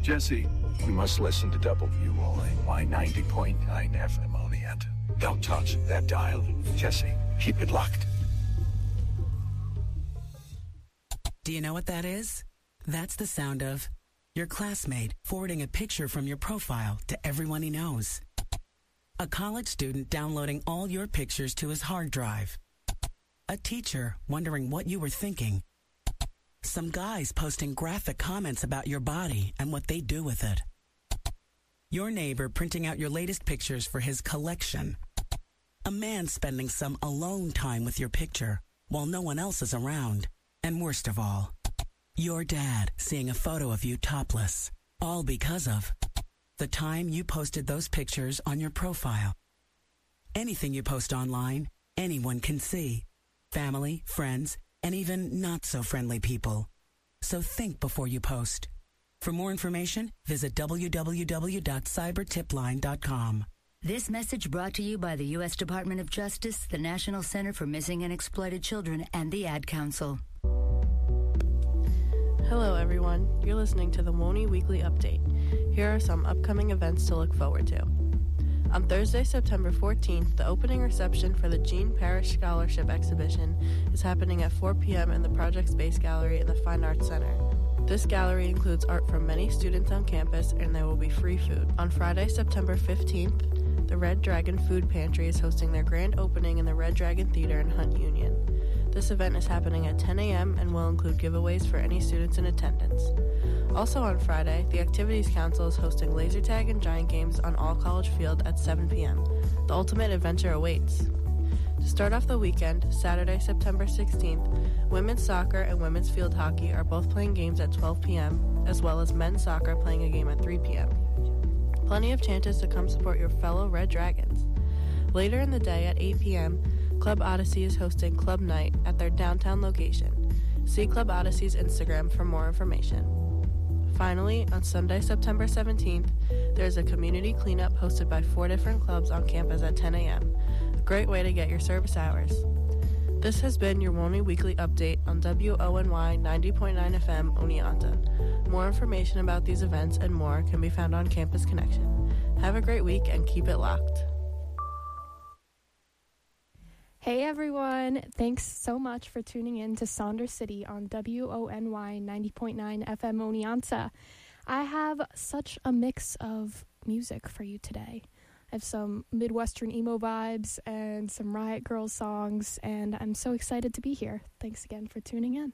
Jesse, you must listen to WONY 90.9 FM Oleander. Don't touch that dial. Jesse, keep it locked. Do you know what that is? That's the sound of your classmate forwarding a picture from your profile to everyone he knows. A college student downloading all your pictures to his hard drive. A teacher wondering what you were thinking. Some guys posting graphic comments about your body and what they do with it. Your neighbor printing out your latest pictures for his collection. A man spending some alone time with your picture while no one else is around. And worst of all, your dad seeing a photo of you topless. All because of the time you posted those pictures on your profile. Anything you post online, anyone can see. Family, friends, and even not-so-friendly people. So think before you post. For more information, visit www.cybertipline.com. This message brought to you by the U.S. Department of Justice, the National Center for Missing and Exploited Children, and the Ad Council. Hello, everyone. You're listening to the WONY Weekly Update. Here are some upcoming events to look forward to. On Thursday, September 14th, the opening reception for the Jean Parrish Scholarship Exhibition is happening at 4 p.m. in the Project Space Gallery in the Fine Arts Center. This gallery includes art from many students on campus, and there will be free food. On Friday, September 15th, the Red Dragon Food Pantry is hosting their grand opening in the Red Dragon Theater in Hunt Union. This event is happening at 10 a.m. and will include giveaways for any students in attendance. Also on Friday, the Activities Council is hosting laser tag and giant games on All College Field at 7 p.m. The ultimate adventure awaits. To start off the weekend, Saturday, September 16th, women's soccer and women's field hockey are both playing games at 12 p.m., as well as men's soccer playing a game at 3 p.m. Plenty of chances to come support your fellow Red Dragons. Later in the day at 8 p.m., Club Odyssey is hosting Club Night at their downtown location. See Club Odyssey's Instagram for more information. Finally, on Sunday, September 17th, there is a community cleanup hosted by 4 different clubs on campus at 10 a.m. A great way to get your service hours. This has been your WONY Weekly Update on WONY 90.9 FM Oneonta. More information about these events and more can be found on Campus Connection. Have a great week and keep it locked. Hey everyone, thanks so much for tuning in to Saunders City on WONY 90.9 FM Oneonta. I have such a mix of music for you today. I have some Midwestern emo vibes and some Riot Grrrl songs, and I'm so excited to be here. Thanks again for tuning in.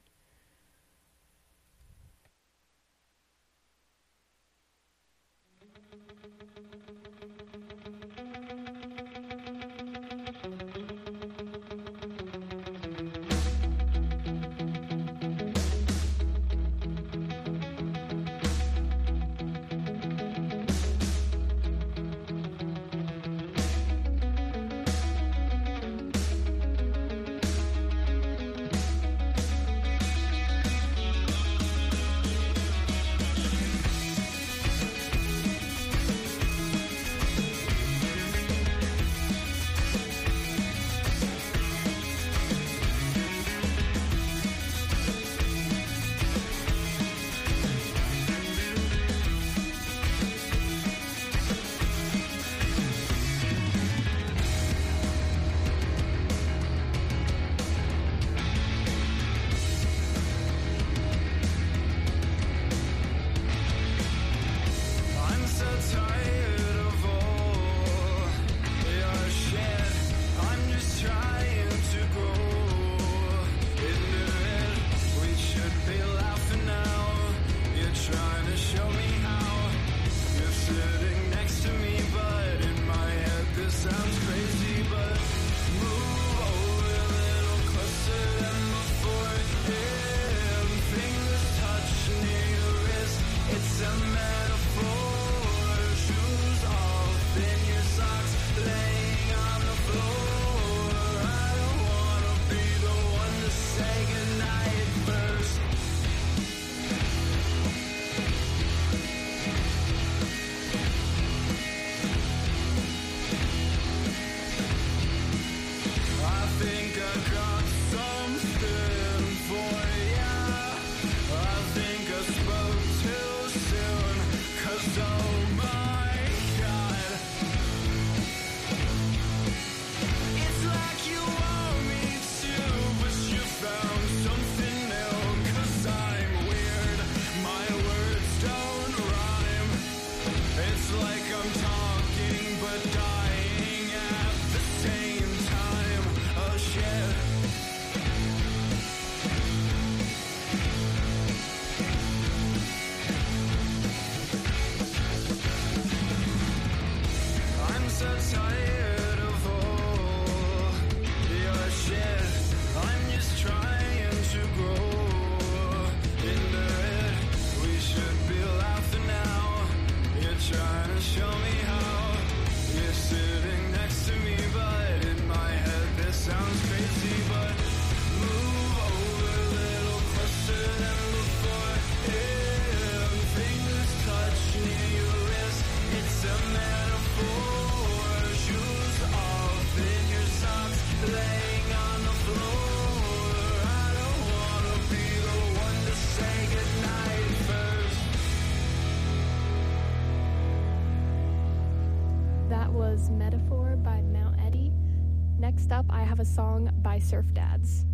was Metaphor by Mount Eddie. Next up, I have a song by Surf Dads.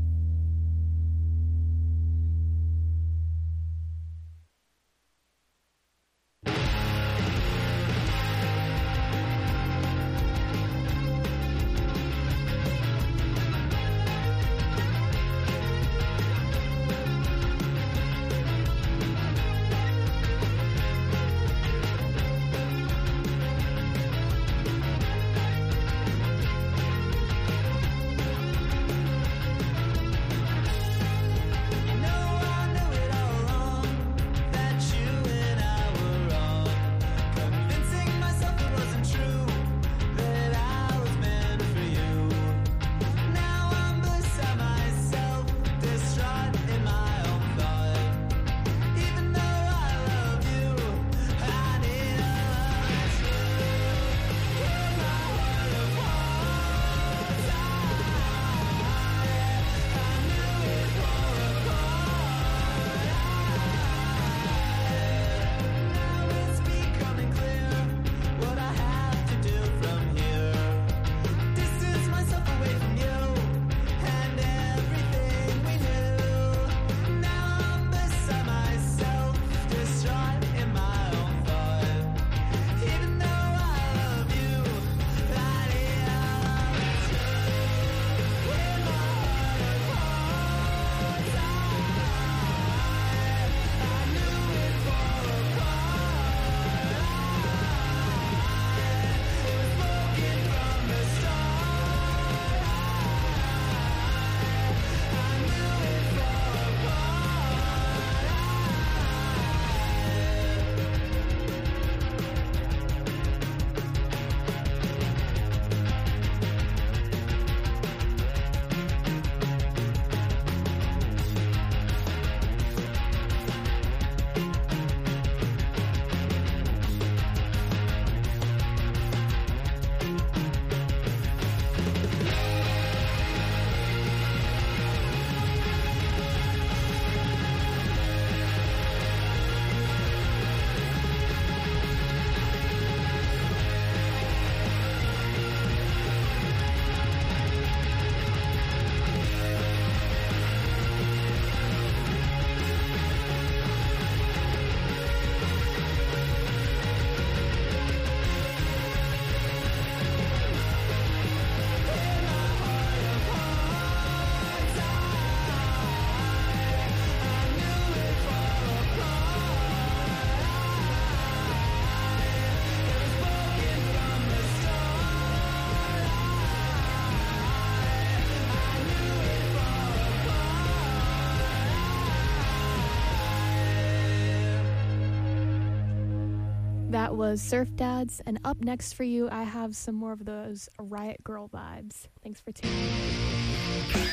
That was Surf Dads, and up next for you, I have some more of those Riot Girl vibes. Thanks for tuning in.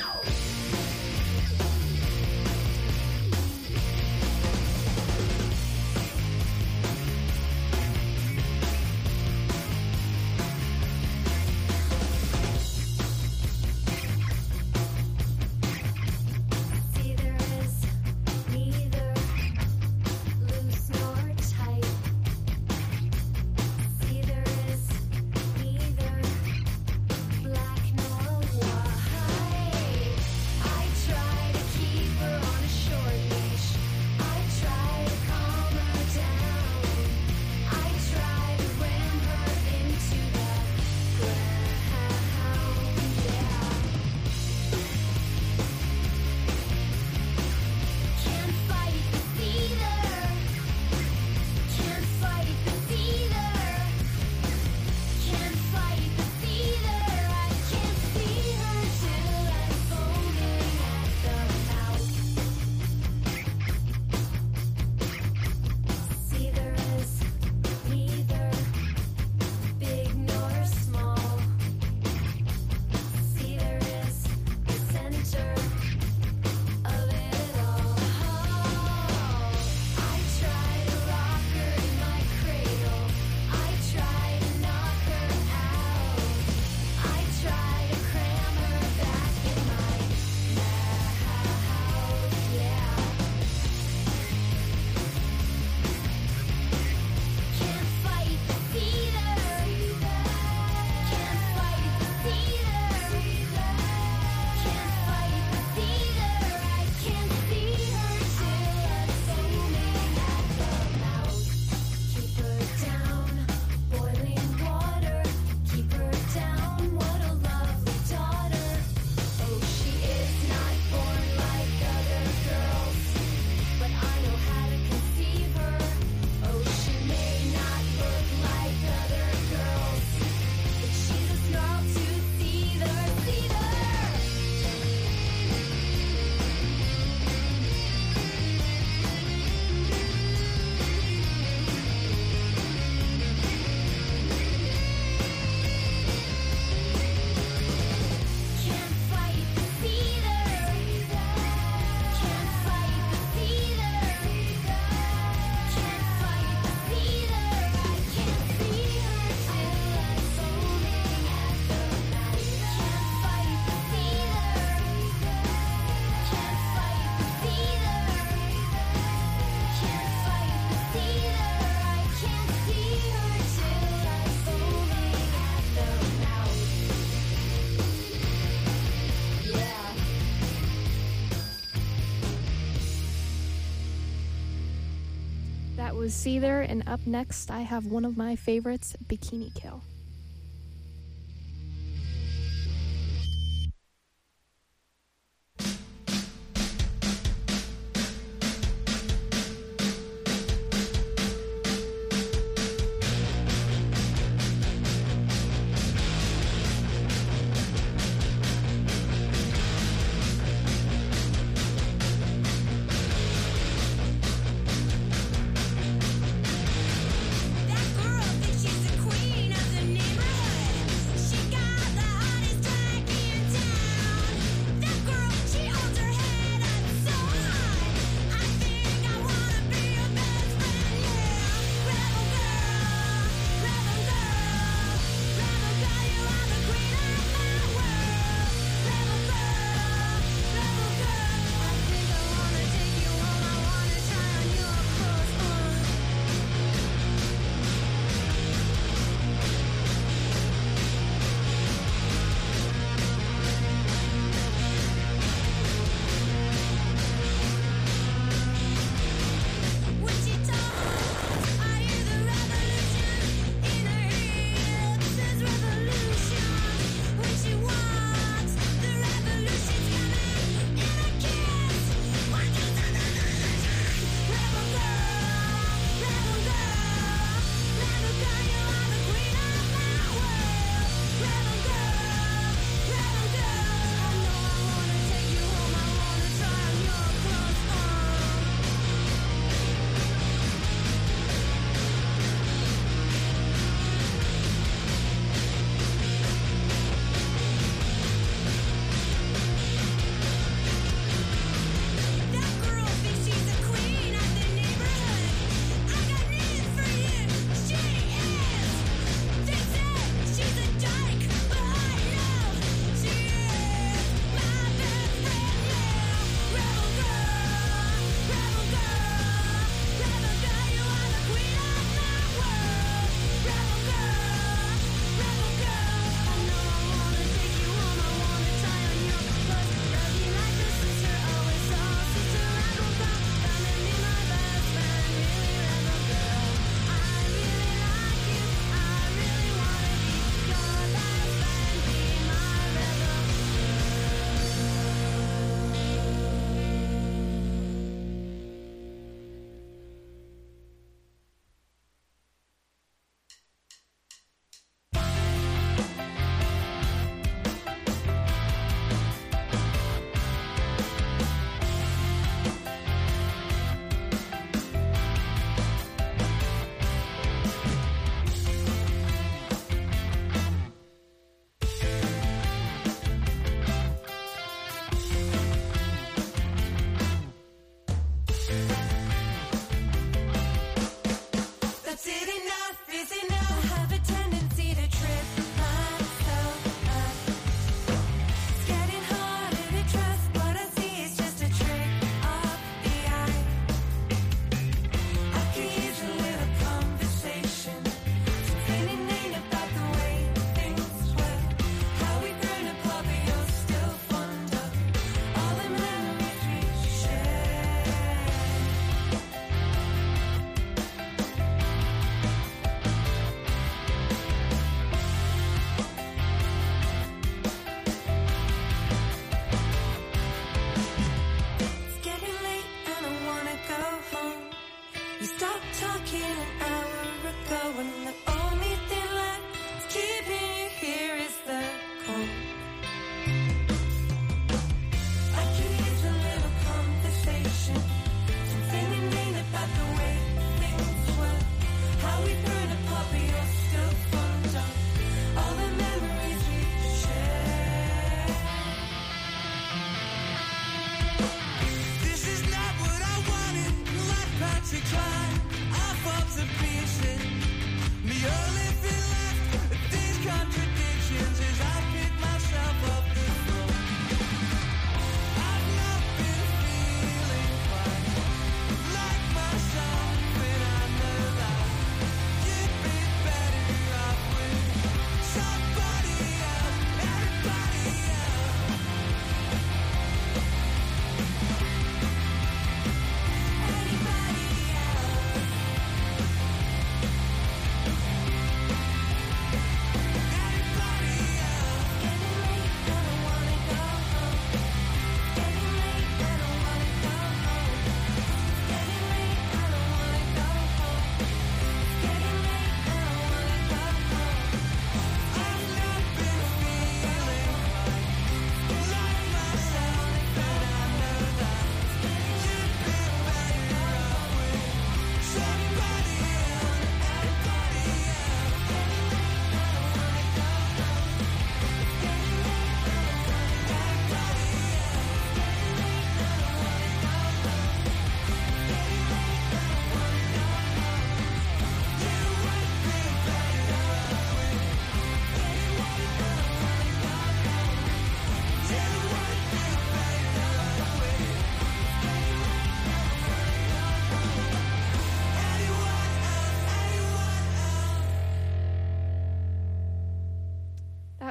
Black nor white. was Seether, and up next I have one of my favorites, Bikini Kill. That girl thinks she's the queen of the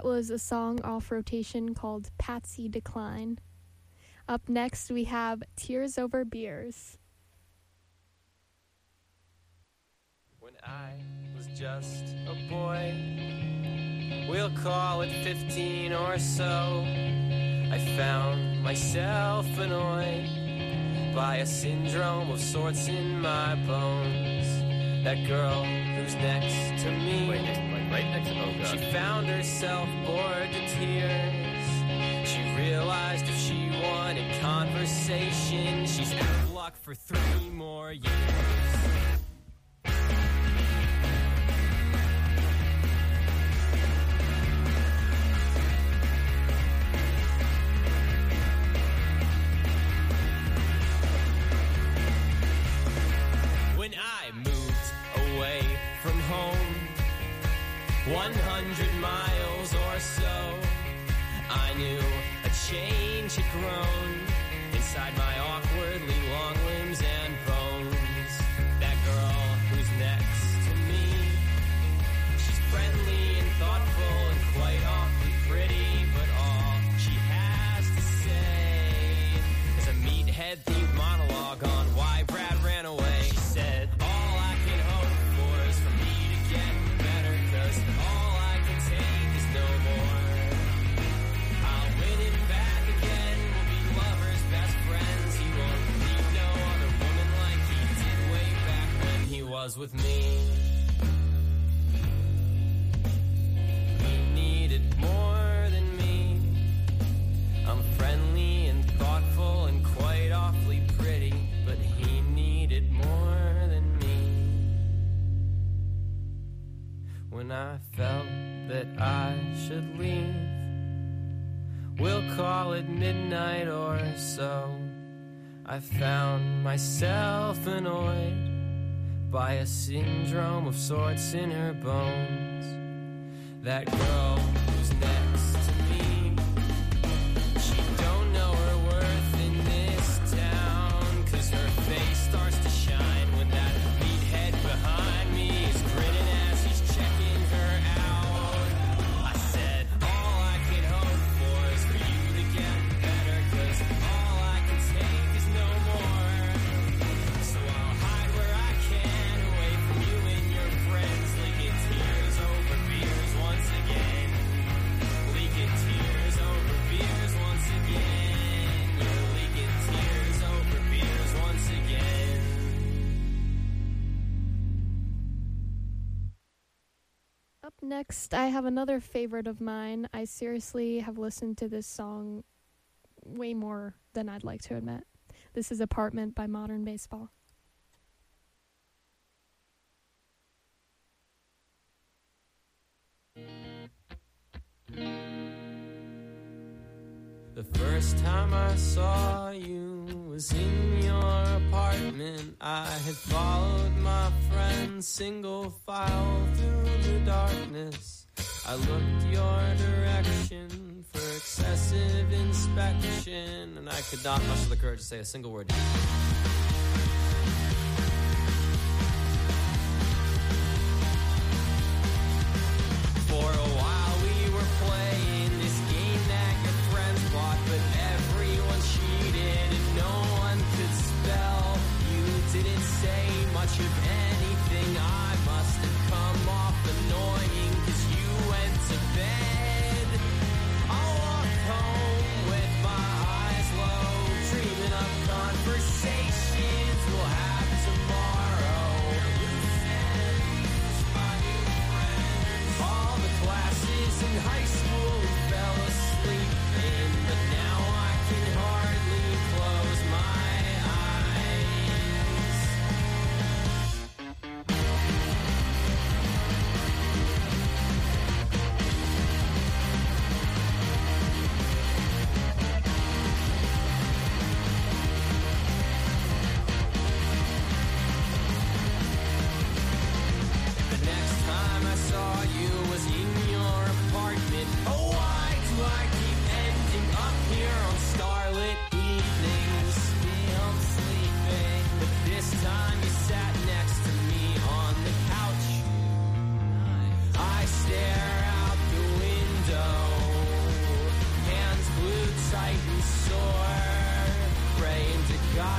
was a song off rotation called Patsy Decline. Up next, we have Tears Over Beers. When I was just a boy, we'll call it 15 or so, I found myself annoyed by a syndrome of sorts in my bones. That girl who's next to me, right next to, oh God. She found herself bored to tears. She realized if she wanted conversation, she's out of luck for 3 more years. When I moved away from home, 100 miles or so, I knew a change had grown inside my awkwardly long limbs and bones. That girl who's next to me, she's friendly and thoughtful and quite awfully pretty, but all she has to say is a meathead-themed monologue on why Brad ran away. She said, all I can hope for is for me to get better, 'cause all I can take is no more. I'll win him back again, we'll be lovers, best friends. He won't need no other woman like he did way back when he was with me. He needed more than me. I'm friendly and thoughtful and quite awfully pretty, but he needed more than me. When I felt that I should leave, we'll call it midnight or so, I found myself annoyed by a syndrome of sorts in her bones. That girl who's next to me, she don't know her worth in this town, 'cause her face starts to shine when that meathead behind me is grinning as he's checking her out. I said, all I can hope for is for you to get better, 'cause all I can take is no more. So I'll hide where I can, away from you and your friends, leaking tears over beers once again. Leaking tears over beers once again. You're leaking tears over beers once again. Up next, I have another favorite of mine. I seriously have listened to this song way more than I'd like to admit. This is Apartment by Modern Baseball. The first time I saw you was in your apartment. I had followed my friend's single file through the darkness. I looked your direction for excessive inspection, and I could not muster the courage to say a single word. For a while we were playing this game that your friends bought, but everyone cheated and no one could spell. You didn't say much of anything. I must have come off annoying 'cause you went to bed. I walked home with my eyes low, dreaming of conversation.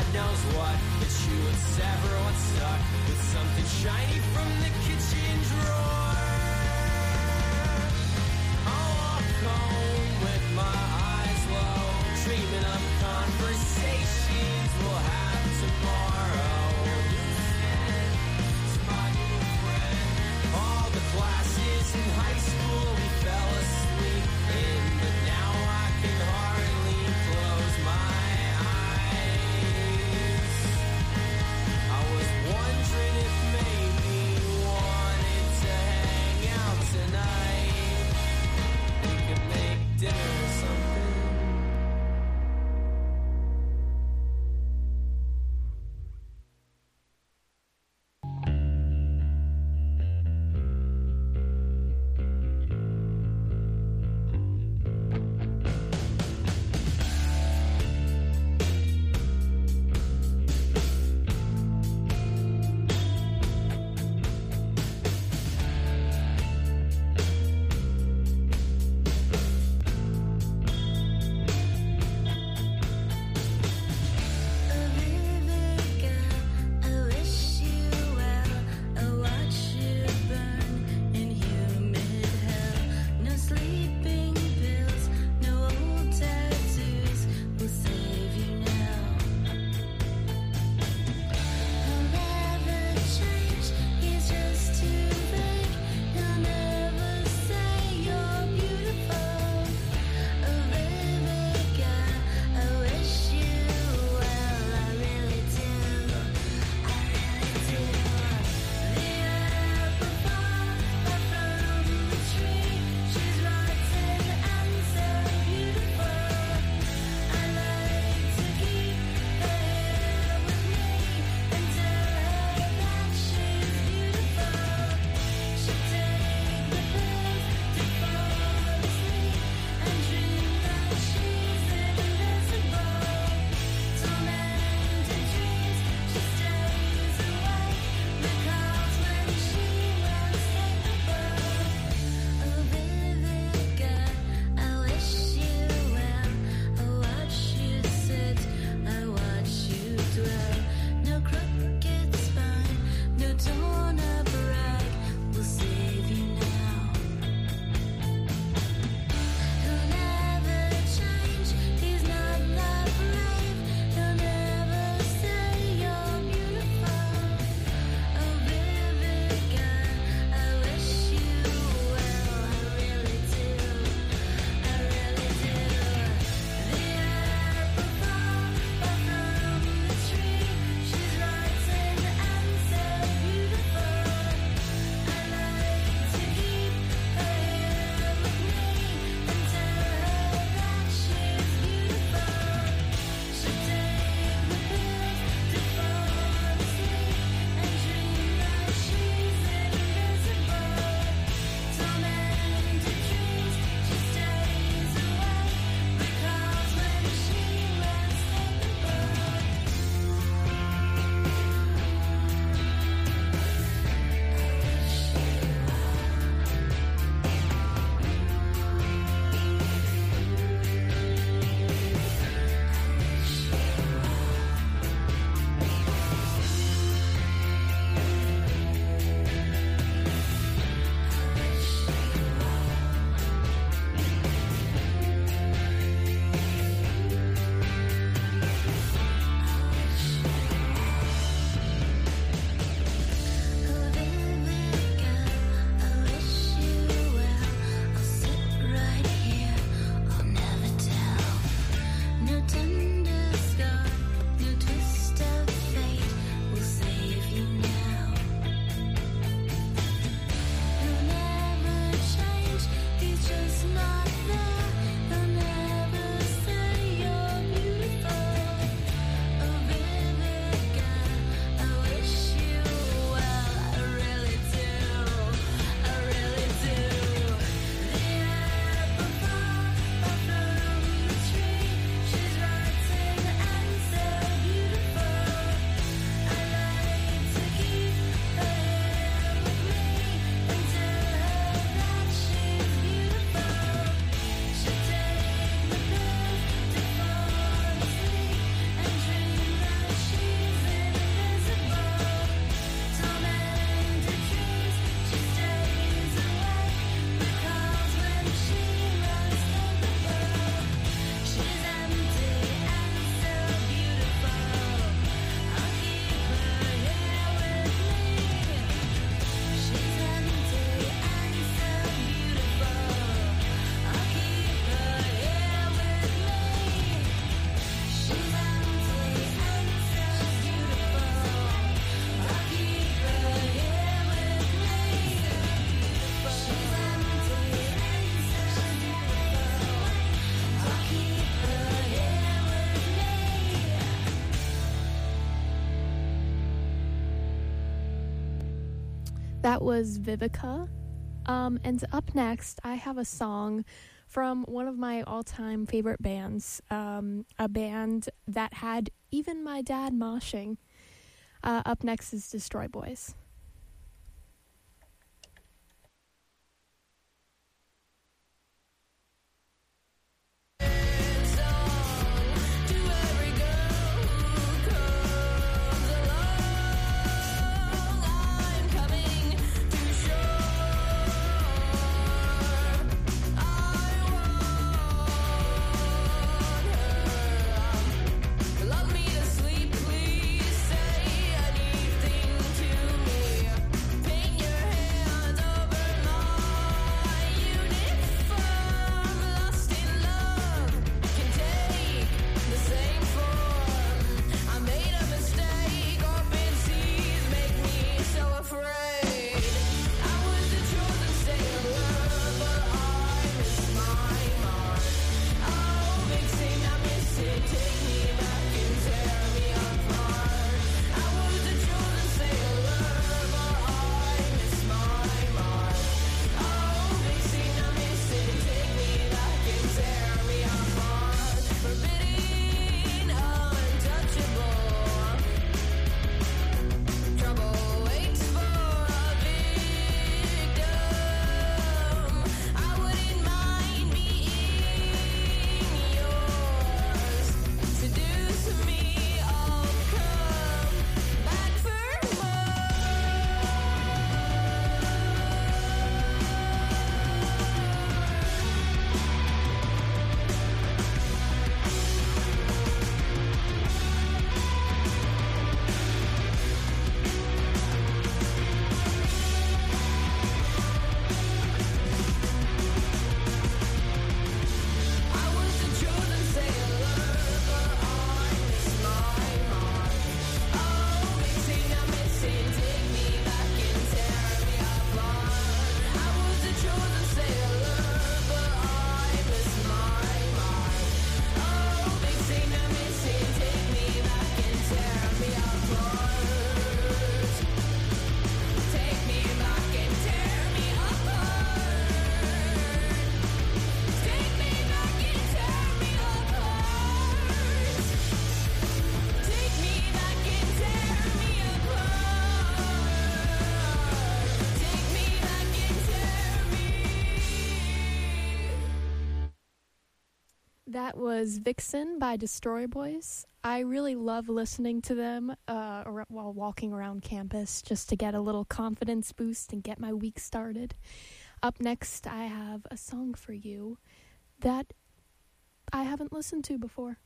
knows what, that you would sever what's stuck with something shiny from the kitchen drawer. I'll walk home with my eyes low, dreaming of conversations we'll have tomorrow. To my new friend, all the classes in high school we fell asleep in, but now I can hardly close my eyes. I was wondering if maybe you wanted to That was Vivica. And up next, I have a song from one of my all-time favorite bands, a band that had even my dad moshing. Up next is Destroy Boys. Love me to sleep, please say anything to That was Vixen by Destroy Boys. I really love listening to them while walking around campus just to get a little confidence boost and get my week started. Up next, I have a song for you that I haven't listened to before.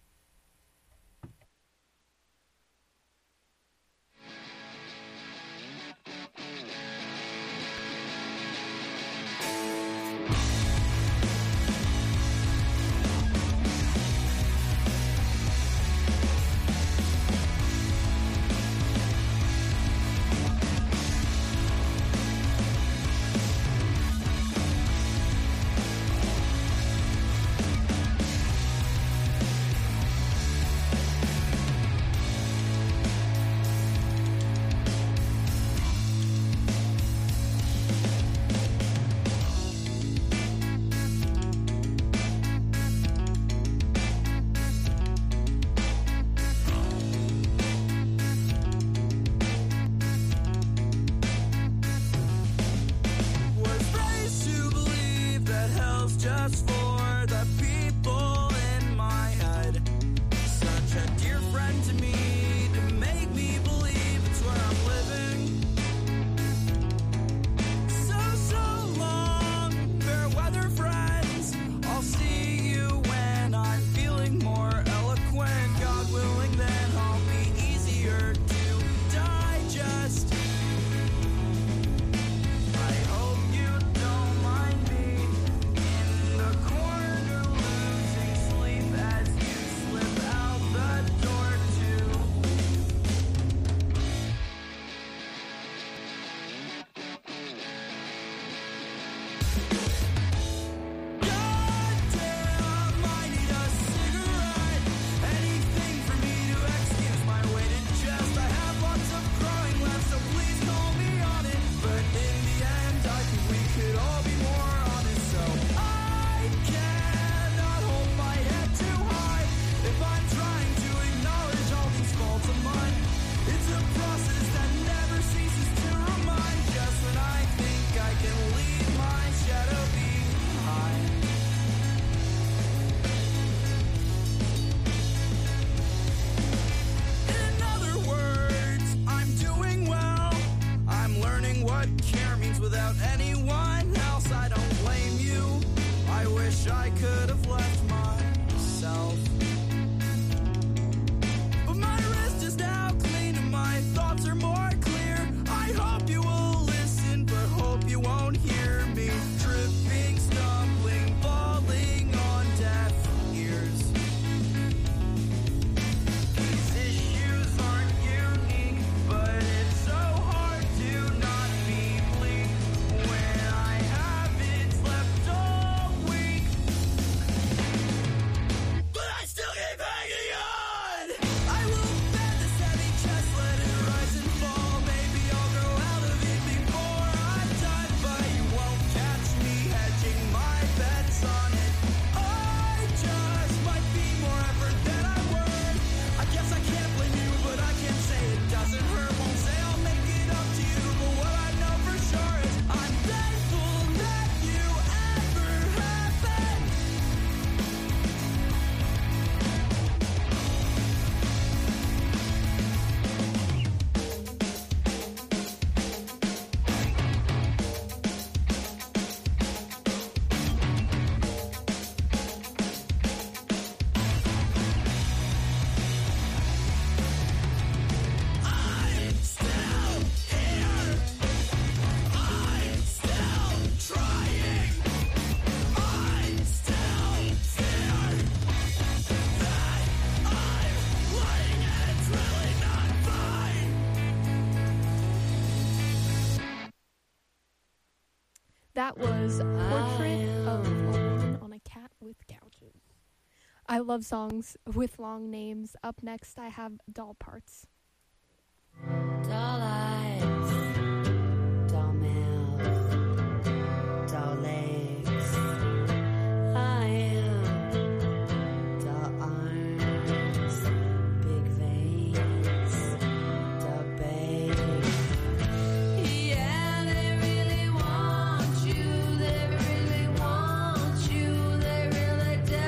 That was Portrait of a Woman on a Cat with Couches. I love songs with long names. Up next, I have Doll Parts. Doll eyes, doll mouth, doll legs. I am doll arms, big veins, doll babe. Yeah, they really want you. They really want you. They really do.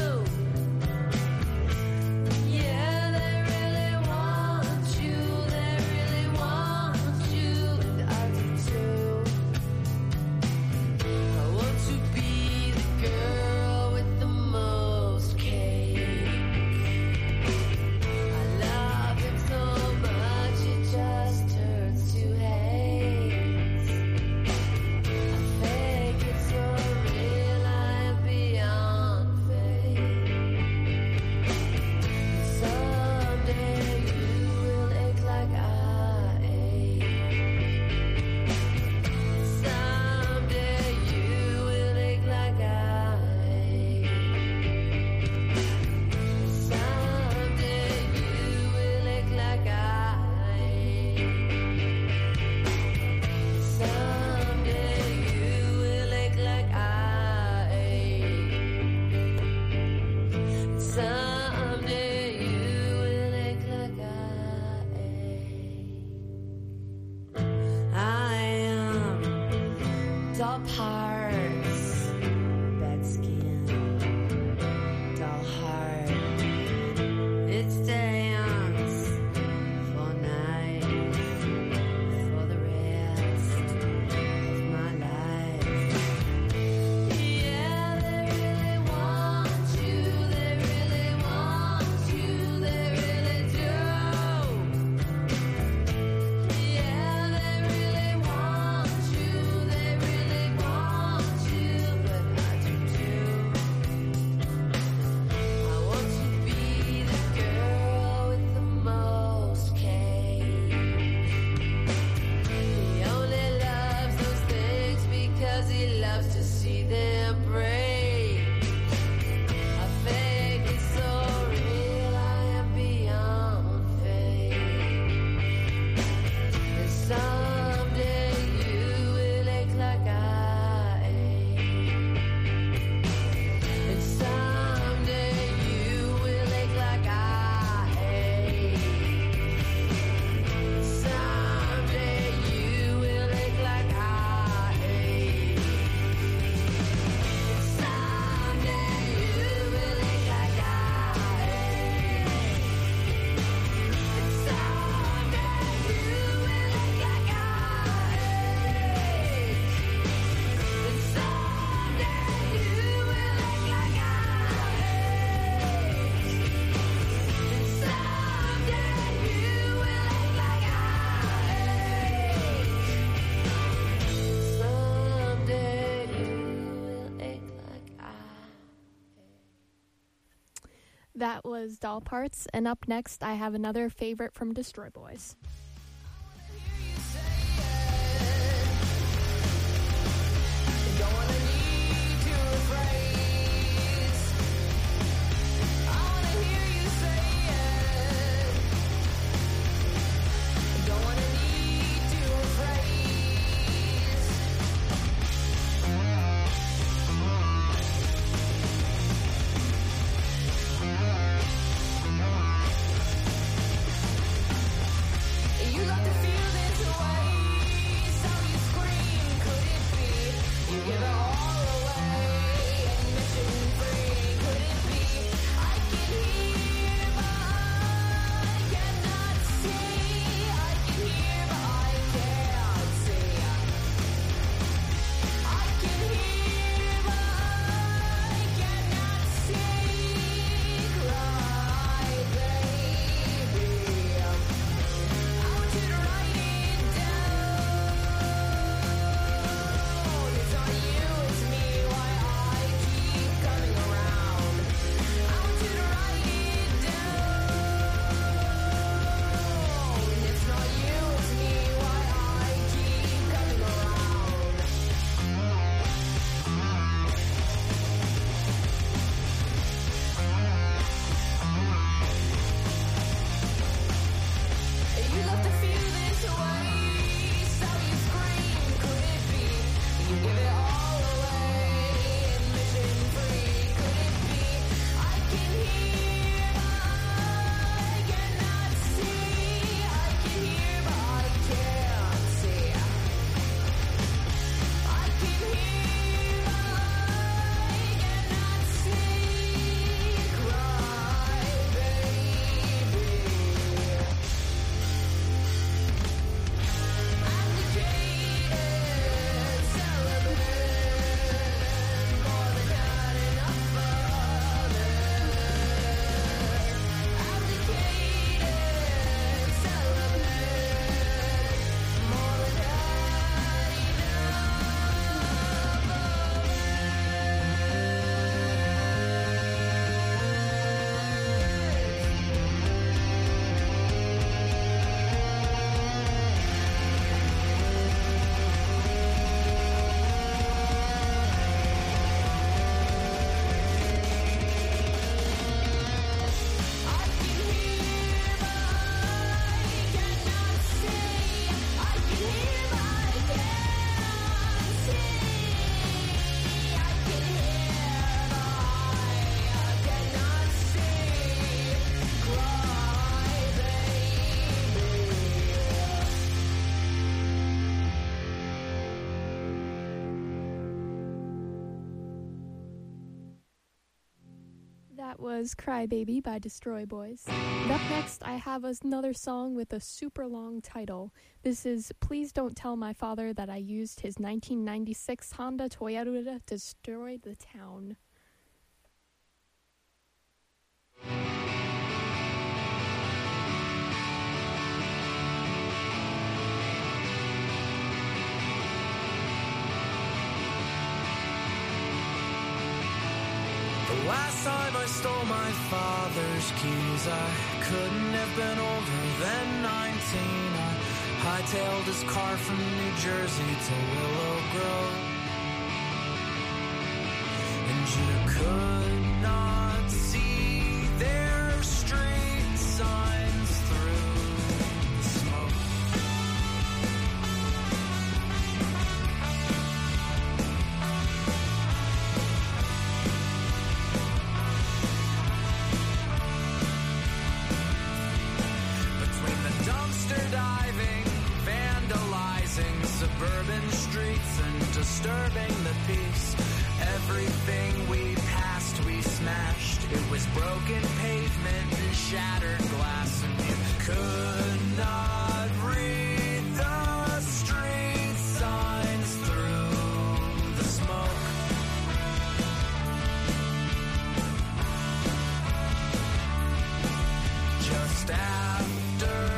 Yeah, they really want you. They really want you, and I do too. I want to be the girl with the most cake. I love him so much it just turns to hate. I fake it so real, I am beyond fake. Someday you will ache like I ache. Someday you will ache like I ache. Someday you will ache like I ache. Someday you will ache like I ache. Someday you will ache like I ache. I am doll parts, bad skin, doll heart. It's dance for night, for the rest of my life. Yeah, they really want you. They really want you. They really do. Yeah, they really want you. They really want you, but I do too. I want to be the girl with the most cake. He only loves those things because he loves to see them break. I fake it so real, I am beyond fake. And someday you will ache like I ache. And someday you will ache like I ache. Someday you will ache like I ache. Someday you will ache like I That was Doll Parts, and up next, I have another favorite from Destroy Boys. Don't wanna need to rephrase. I wanna hear you say it. Don't wanna need to rephrase. That was Cry Baby by Destroy Boys. And up next, I have another song with a super long title. This is Please Don't Tell My Father That I Used His 1996 Honda Toyota to Destroy the Town. The last time I stole my father's keys, I couldn't have been older than 19. I hightailed his car from New Jersey to Willow Grove, and you could not see their street signs through the smoke. Diving, vandalizing suburban streets and disturbing the peace. Everything we passed, we smashed. It was broken pavement and shattered glass, and you could not read the street signs through the smoke. Just after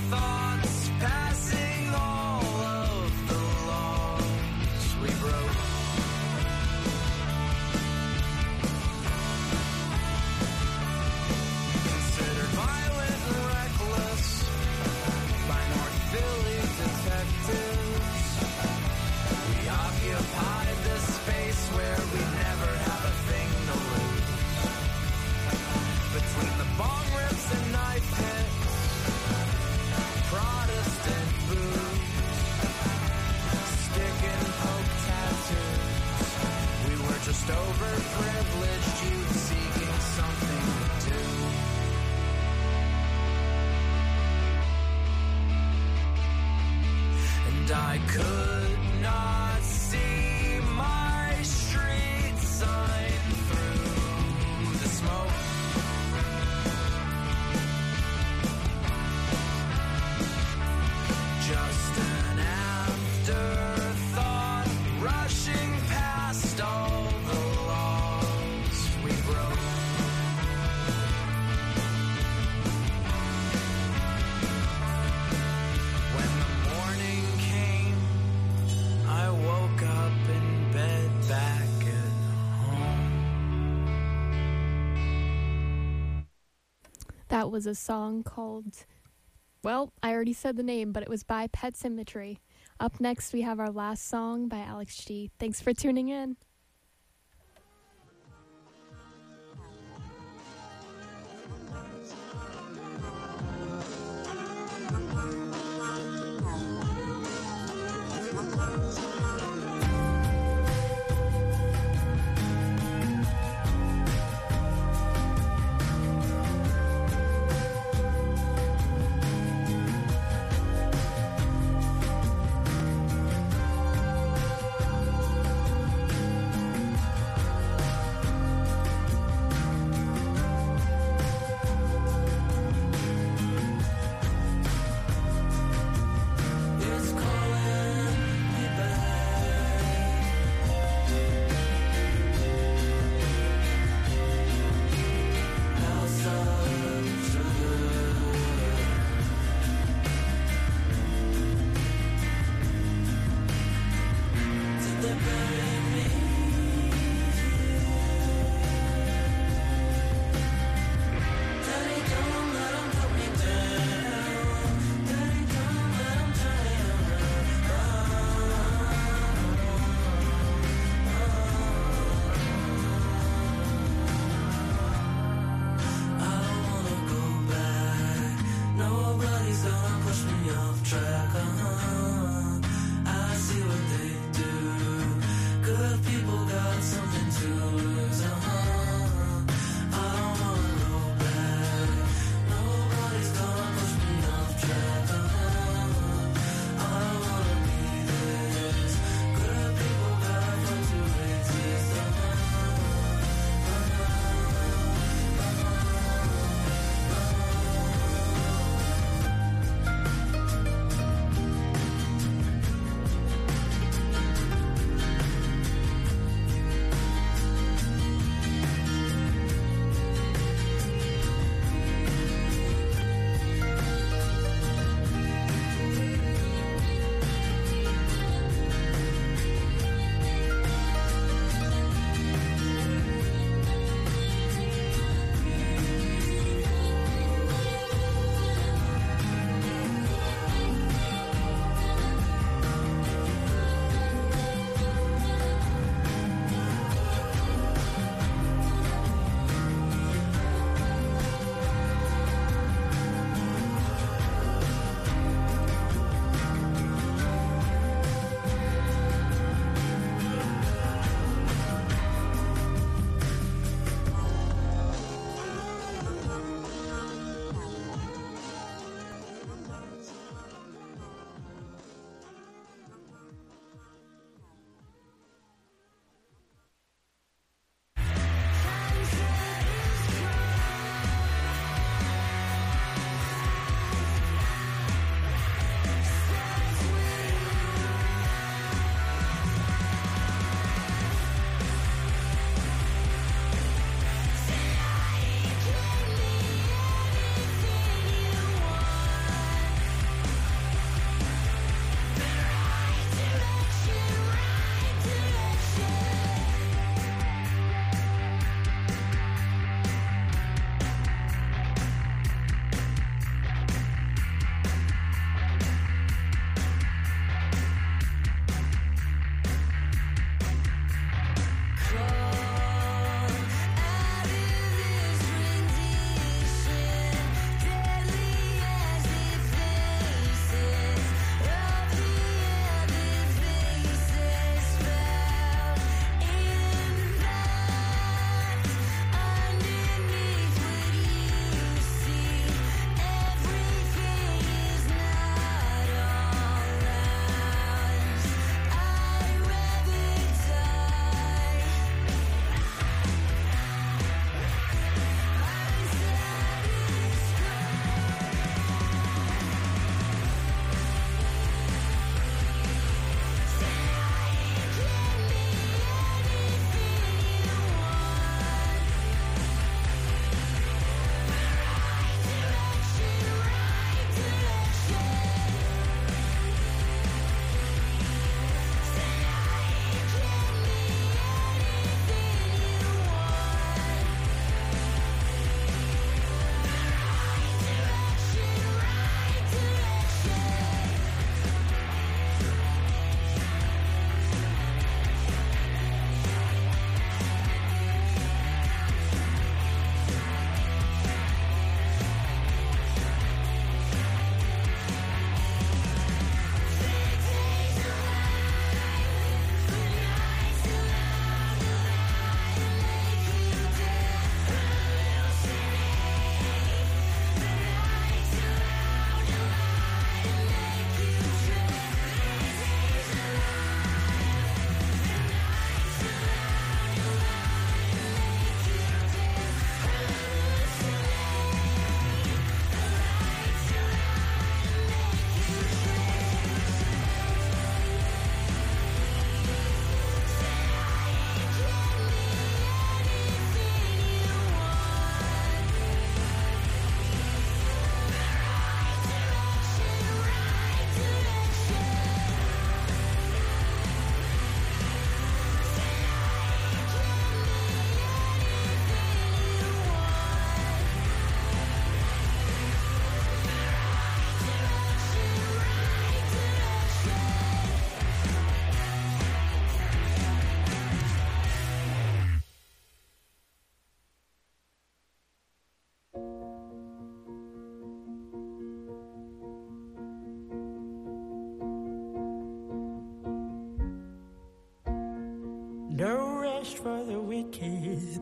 just overprivileged youth seeking something to do. And I could not see my street sign through the smoke. Just an afterthought rushing past all That was a song called, well, I already said the name, but it was by Pet Symmetry. Up next, we have our last song by Alex G. Thanks for tuning in. no rest for the wicked,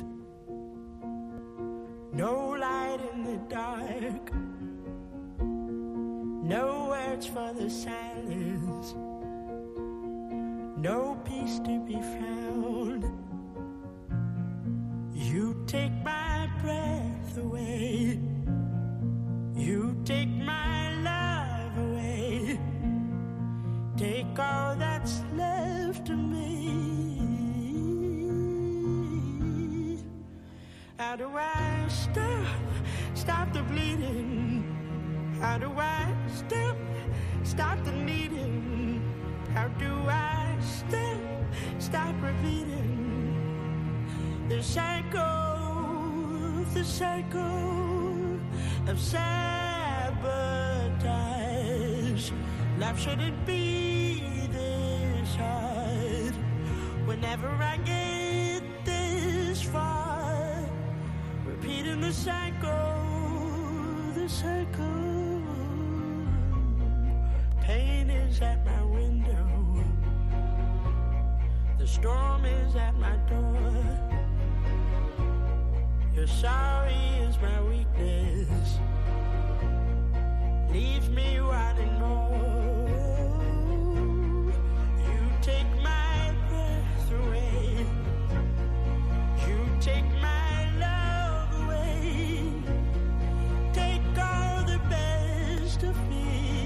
no light in the dark, no words for the silence, no peace to be found. You take my breath away, you take my love away, take all that's left of me. How do I stop the bleeding? How do I stop the needing? How do I stop repeating the cycle of sabotage? Life shouldn't be this hard. Whenever I get this far, repeating the cycle. Pain is at my window, the storm is at my door. Your sorry is my weakness, leaves me wanting more. You take my breath away, you take my love away, take all the best of me.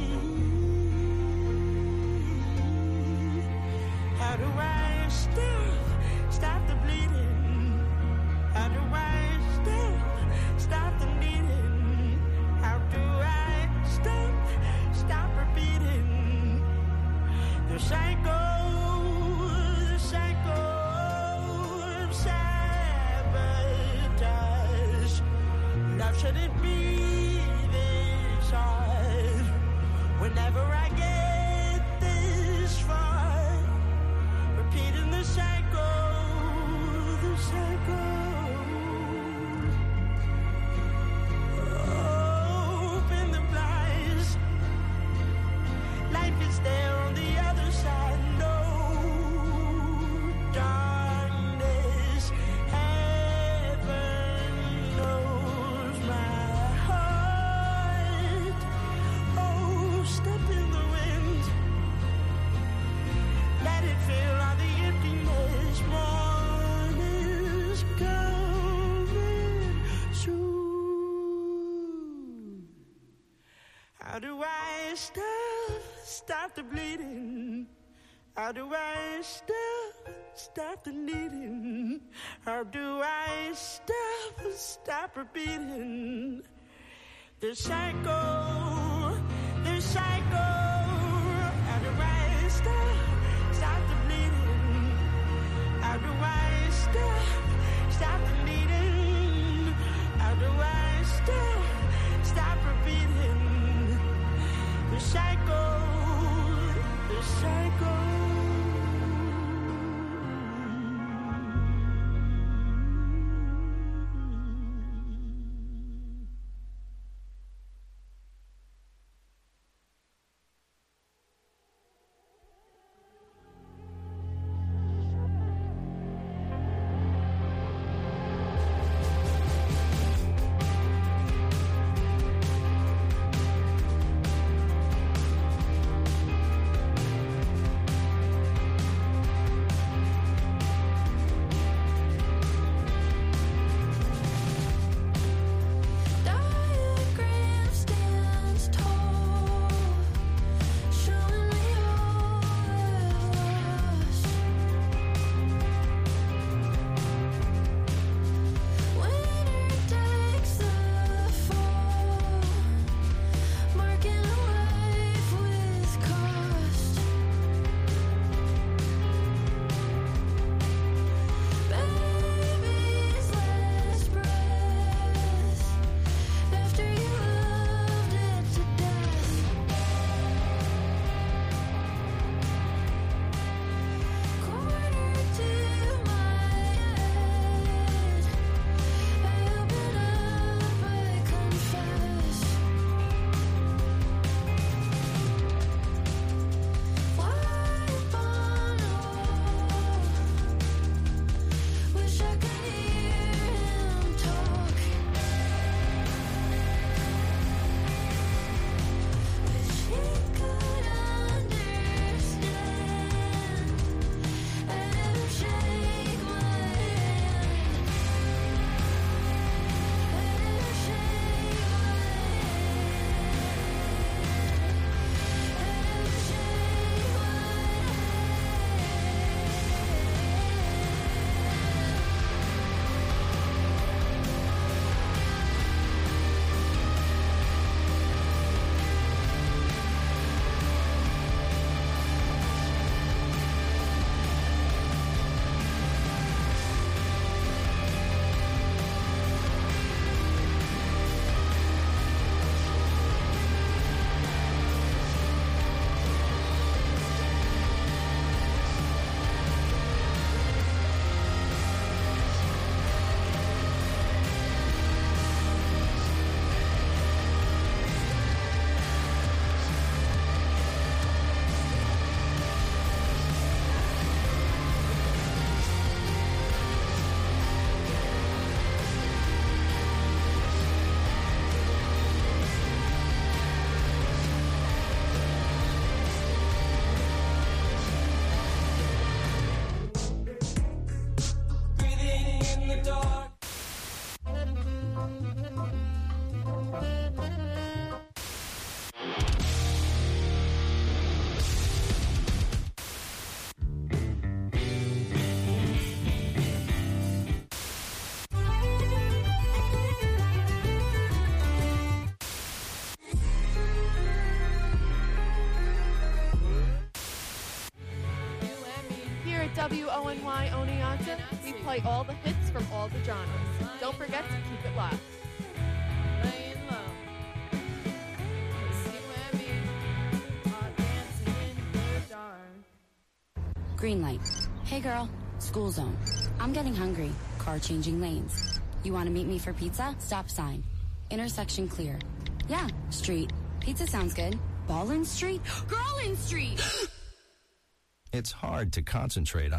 How do I stop the bleeding? How do I stop the needing? How do I stop repeating the cycle of sabotage? Love shouldn't be this hard. Whenever I get this far, repeating the cycle. Open the blinds. Life is there on the other side. No darkness. Heaven knows my heart. Oh, step in the wind. Let it fill all the emptiness. Morning is coming soon. How do I stop the bleeding? How do I stop the needing? How do I stop repeating the cycle? How do I stop the bleeding? How do I stop the needing? How do I stop repeating the cycle? WONY Oneonta, we play all the hits from all the genres. Don't forget to keep it live. Laying low. See where we are dancing in the dark. Green light. Hey girl, school zone. I'm getting hungry. Car changing lanes. You want to meet me for pizza? Stop sign. Intersection clear. Yeah, street. Pizza sounds good. Ballin' Street? Girlin' Street! It's hard to concentrate on